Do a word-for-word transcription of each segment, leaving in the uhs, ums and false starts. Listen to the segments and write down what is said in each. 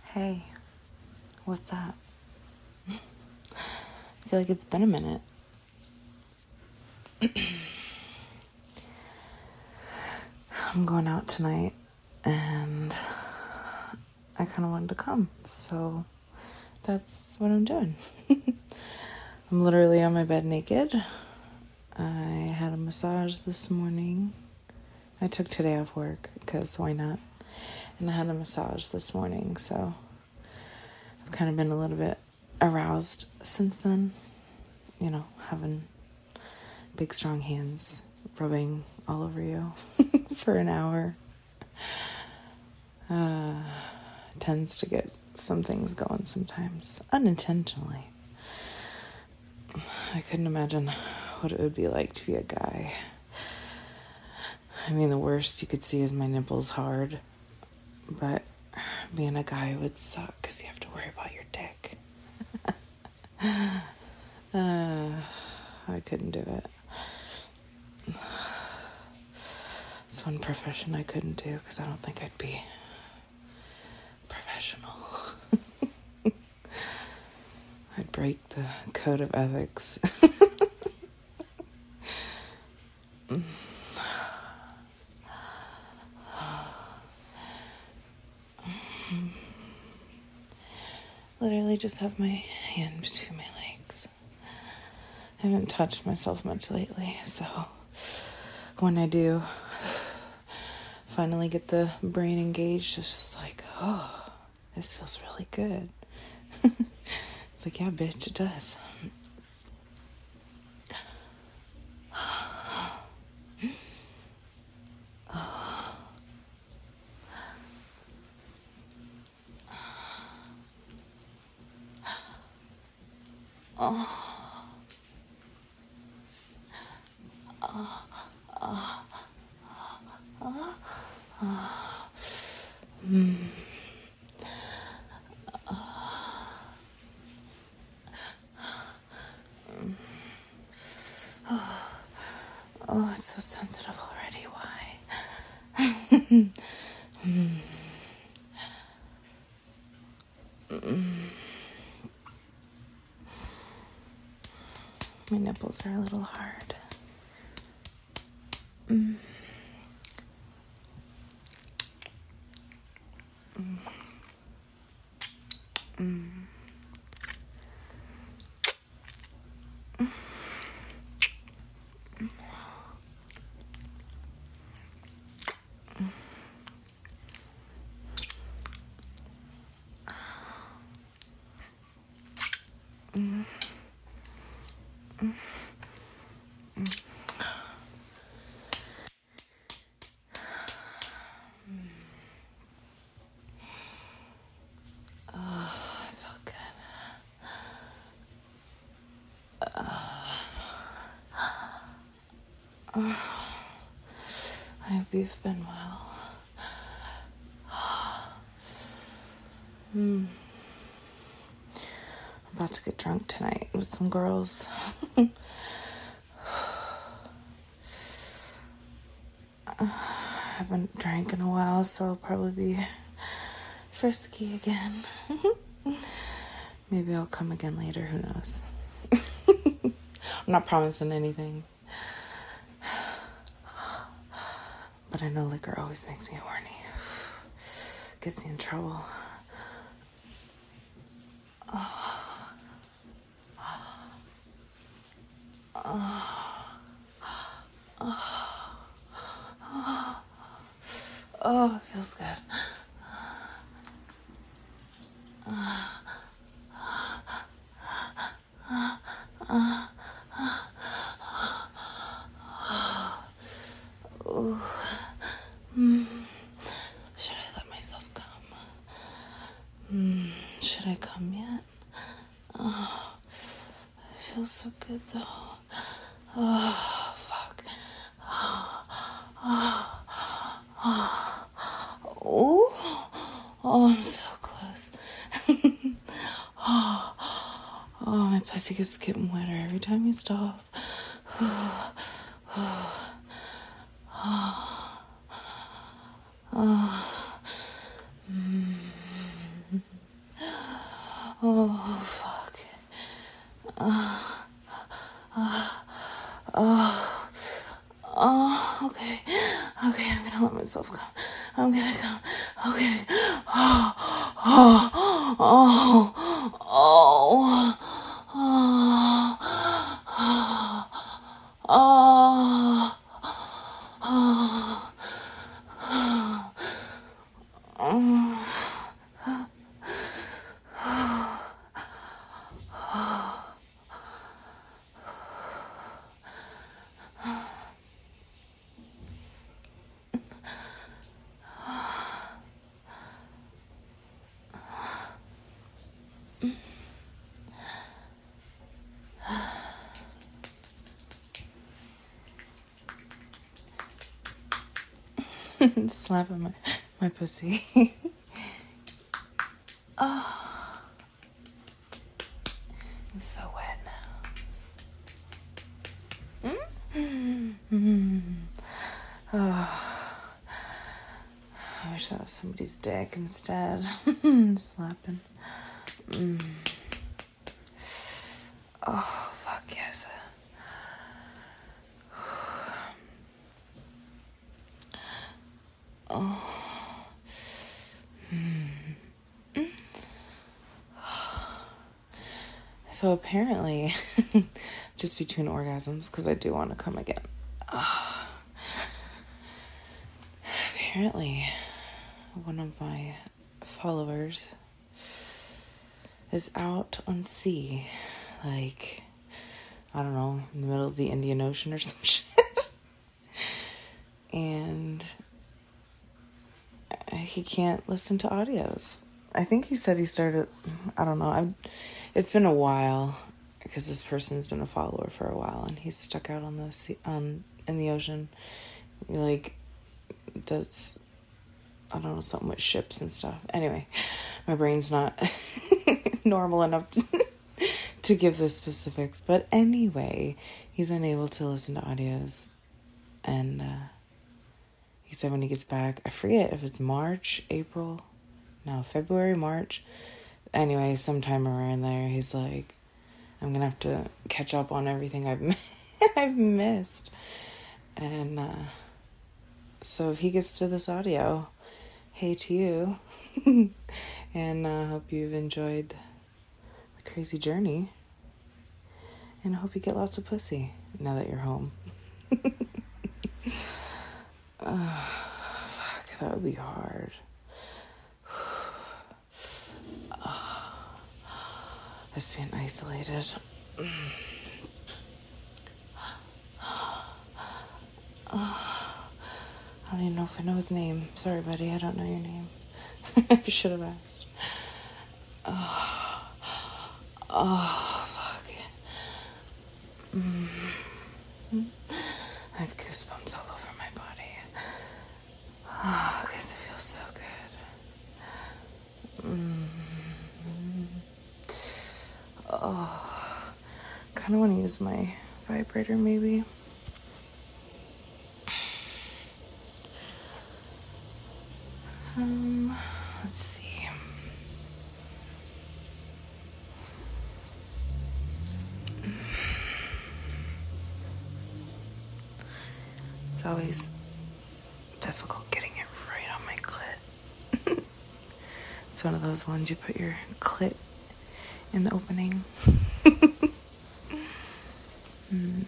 Hey, what's up? I feel like it's been a minute. I'm going out tonight, and I kind of wanted to come, so that's what I'm doing. I'm literally on my bed naked. I had a massage this morning. I took today off work, because why not? And I had a massage this morning, so I've kind of been a little bit aroused since then. You know, having big, strong hands rubbing all over you for an hour uh, tends to get some things going sometimes, unintentionally. I couldn't imagine what it would be like to be a guy. I mean, the worst you could see is my nipples hard, but being a guy would suck because you have to worry about your dick. uh, I couldn't do it. It's one profession I couldn't do because I don't think I'd be professional. I'd break the code of ethics. Literally just have my hand between my legs. I haven't touched myself much lately, so when I do finally get the brain engaged, it's just like, oh, this feels really good. It's like, yeah, bitch, it does. Oh. Oh. Oh. Oh. Oh. Mm. Oh. Oh, it's so sensitive already. Why? mm. Mm. My nipples are a little hard. Mm. Mm. Mm. Mm. Mm. Mm. Oh, I felt good. Uh, oh, I hope you've been well. mm. I'm about to get drunk tonight with some girls. I haven't drank in a while, so I'll probably be frisky again. Maybe I'll come again later, who knows? I'm not promising anything. But I know liquor always makes me horny. Gets me in trouble. Oh. Oh. Oh. Oh. Oh, it feels good. Uh, uh, uh, uh, mm. Should I let myself come? Mm. Should I come yet? Oh, it feels so good though. Oh, fuck. Oh, oh, oh, oh, oh, I'm so close. oh, oh, my pussy gets getting wetter every time you stop. oh, oh, oh, oh. Mm. Oh, fuck. Uh, uh, oh, oh, okay. Okay, I'm gonna let myself come. I'm gonna come. I'm gonna. Oh, oh, oh, oh, oh, oh, oh, oh. Slapping my, my pussy. Oh, I'm so wet now. Mm-hmm. Oh, I wish that was somebody's dick instead. Slapping. Mm. Oh, fuck yes. Oh. So apparently, just between orgasms, because I do want to come again. Uh, apparently, one of my followers is out on sea, like, I don't know, in the middle of the Indian Ocean or some shit. And he can't listen to audios. I think he said he started, I don't know, I've, it's been a while, because this person's been a follower for a while, and he's stuck out on the sea, um, in the ocean, like, does, I don't know, something with ships and stuff. Anyway, my brain's not normal enough to, to give the specifics, but anyway, he's unable to listen to audios, and, uh, he said when he gets back, I forget if it's March, April, no, February, March, anyway, sometime around there, he's like, I'm gonna have to catch up on everything I've I've missed. And uh, so if he gets to this audio, hey to you, and I uh, hope you've enjoyed the crazy journey, and I hope you get lots of pussy now that you're home. uh, fuck, that would be hard. Just being isolated. I don't even know if I know his name. Sorry, buddy, I don't know your name. I should have asked. Oh, oh fuck. Mm. I have goosebumps all over my body. Oh, because it feels so good. Mm. Oh, kind of want to use my vibrator maybe. Um, let's see. It's always difficult getting it right on my clit. It's one of those ones you put your clit in the opening. mm.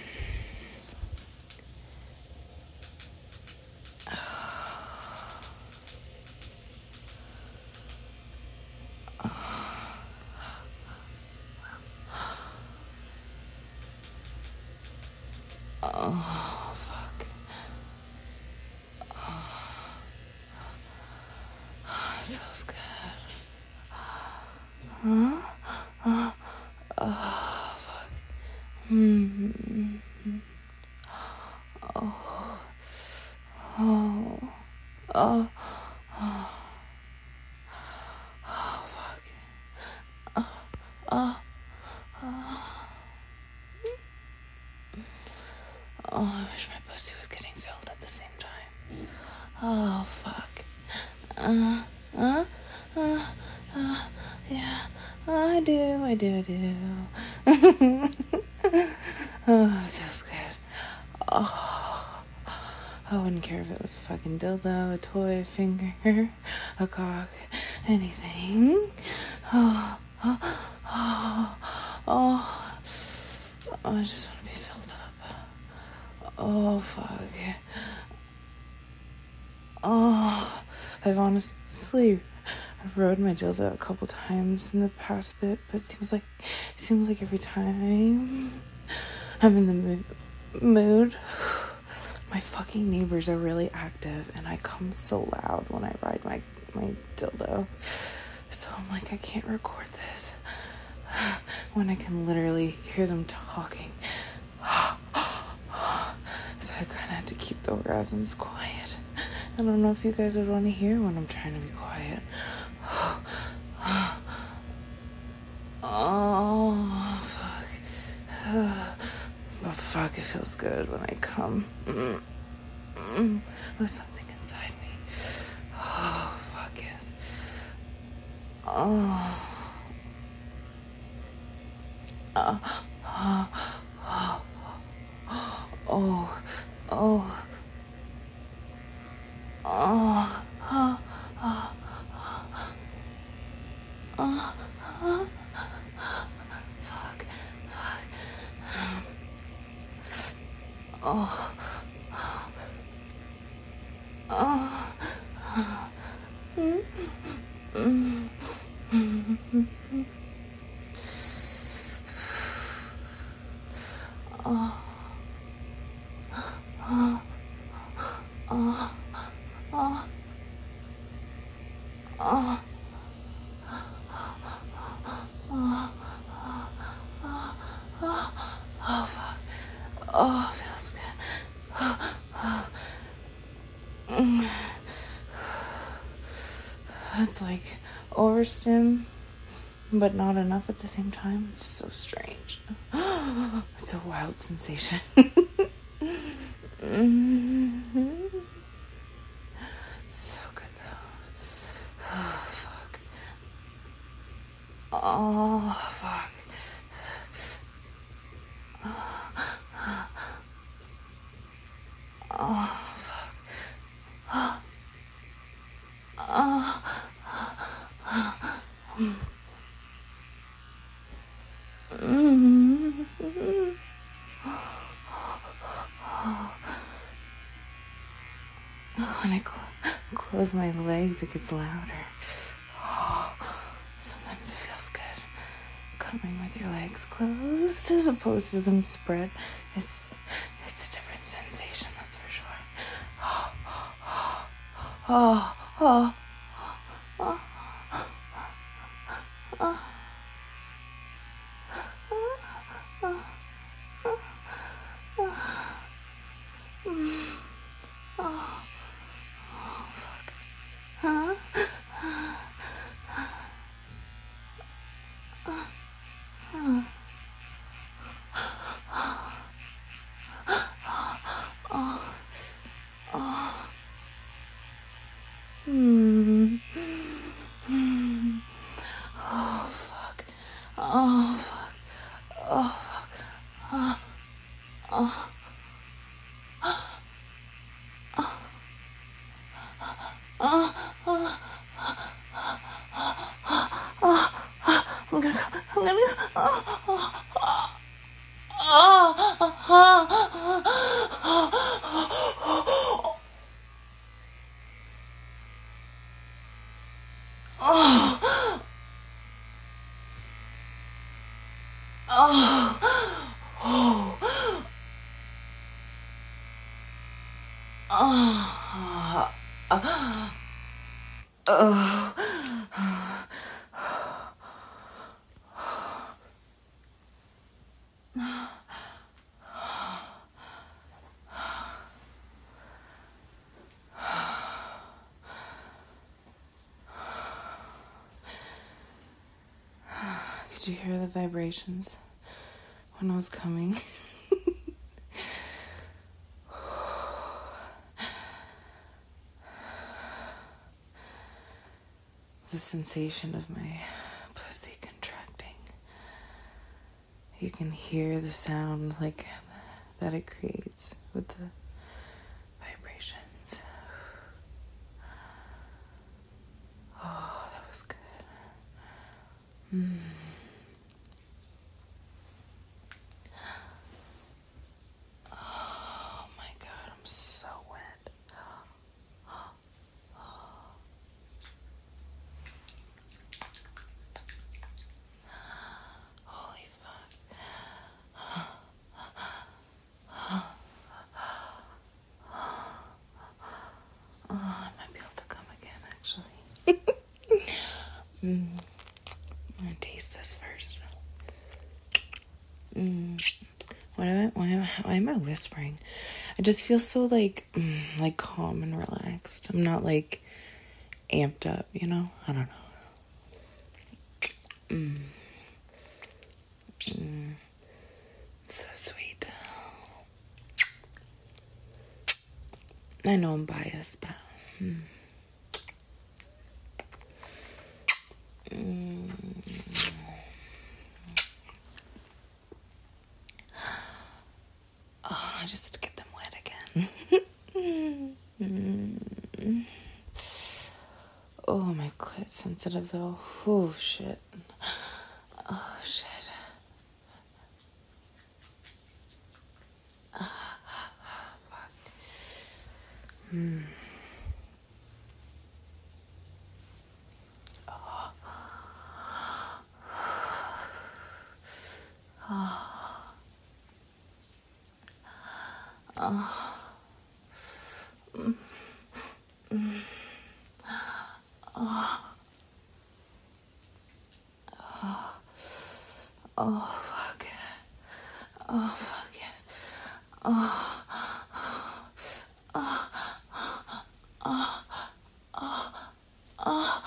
Oh, fuck. Oh, this feels good. Huh? Oh, oh, fuck. Mm-hmm. Oh. Oh. Oh. Oh. Oh, fuck. Oh. Oh. Oh. Oh, I wish my pussy was getting filled at the same time. Oh, fuck. Uh, uh, uh, uh, yeah. Uh, do, I do, I do. Oh, it feels good. Oh, I wouldn't care if it was a fucking dildo, a toy, a finger, a cock, anything. Oh, oh, oh, oh. I just want to be filled up. Oh, fuck. Oh, I've honestly rode my dildo a couple times in the past bit, but it seems like it seems like every time I'm in the mood, mood my fucking neighbors are really active, and I come so loud when I ride my my dildo. So I'm like, I can't record this when I can literally hear them talking. So I kind of had to keep the orgasms quiet. I don't know if you guys would want to hear when I'm trying to be quiet. Oh, fuck. But fuck, it feels good when I come. With something inside me. Oh, fuck yes. Oh. Uh, uh, uh, oh. Oh. Oh. Uh, uh, uh, uh, fuck. Fuck. Oh. Oh. Mm. Mm. Mm. Oh. Oh. Oh. Oh. Oh. Oh, fuck. Oh, it feels good. It's like overstim, but not enough at the same time. It's so strange. It's a wild sensation. Mm-hmm. So good though. Oh, fuck. Oh, fuck. Oh, fuck. Oh. Mm-hmm. When I cl- close my legs, it gets louder. Oh, sometimes it feels good coming with your legs closed as opposed to them spread. It's it's a different sensation, that's for sure. Oh, oh, oh, oh, oh, oh. Mm. Mm. Oh, fuck. Oh, fuck. Oh, fuck. Oh, oh. Oh, oh, oh, I'm gonna go. I'm gonna go. Oh, oh, oh, oh, oh, oh, oh, oh, oh. Could you hear the vibrations when I was coming? The sensation of my pussy contracting. you can hear the sound like that it creates with the vibrations. Oh, that was good. Mm. Oh my God, I'm so wet. Holy fuck. Oh, I might be able to come again, actually. mm. I'm gonna taste this first. Mm. Why, do I, why, am I, why am I whispering? I just feel so like, mm, like calm and relaxed. I'm not like amped up, you know? I don't know. Mm. Mm. So sweet. I know I'm biased, but mm. Mm. Oh, just get them wet again. mm. Oh, my clit's sensitive though. Oh shit. Oh shit. Ah, fuck. Hmm. Oh. Oh. Oh. Mm. Mm. Oh. Oh. Oh, fuck. Oh, fuck, yes. Oh. Oh. Oh. Oh. Oh.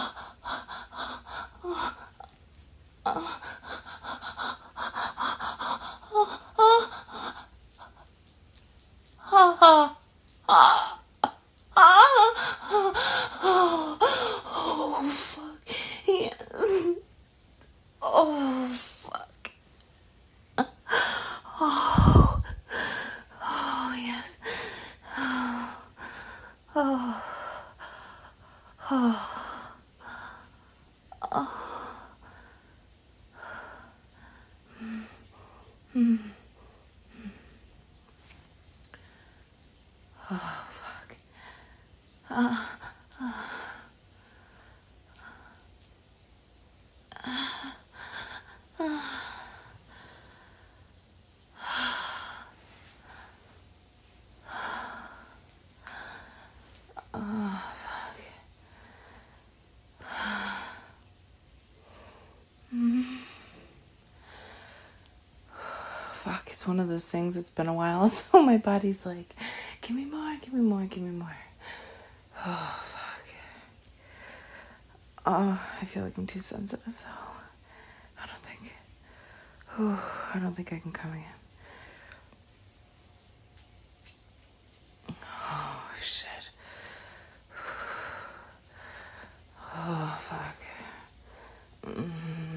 Oh, fuck. Yes. Oh, fuck. Oh. Oh, yes. Oh. Oh. Oh. Mm. Oh, fuck. Uh, uh, uh, uh. Oh, fuck. Mm. Fuck, it's one of those things, it's been a while, so my body's like, give me more, give me more, give me more. Oh, fuck. Oh, I feel like I'm too sensitive, though. I don't think, oh, I don't think I can come again. Oh, shit. Oh, fuck. Mm.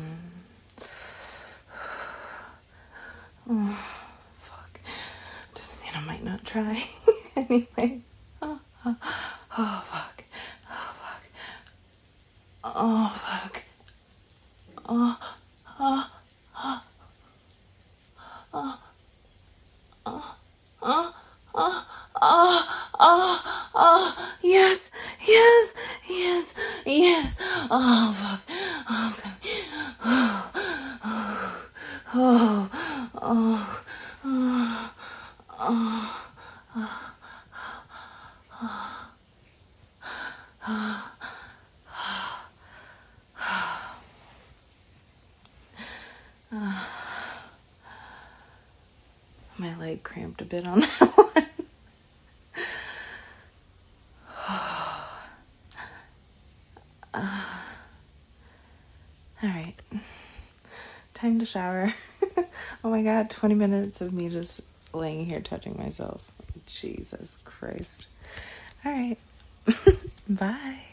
Oh, fuck. Doesn't mean I might not try. Anyway. Oh, oh, oh, fuck. Oh, fuck. Oh, fuck. Oh, oh, oh, oh, oh, oh, oh, oh, oh, oh, yes, yes, yes, yes. Oh, fuck. Oh, God. Oh, oh, oh, oh, oh, oh. My leg cramped a bit on that one. uh, all right. Time to shower. Oh my God, twenty minutes of me just laying here touching myself. Jesus Christ. All right. Bye.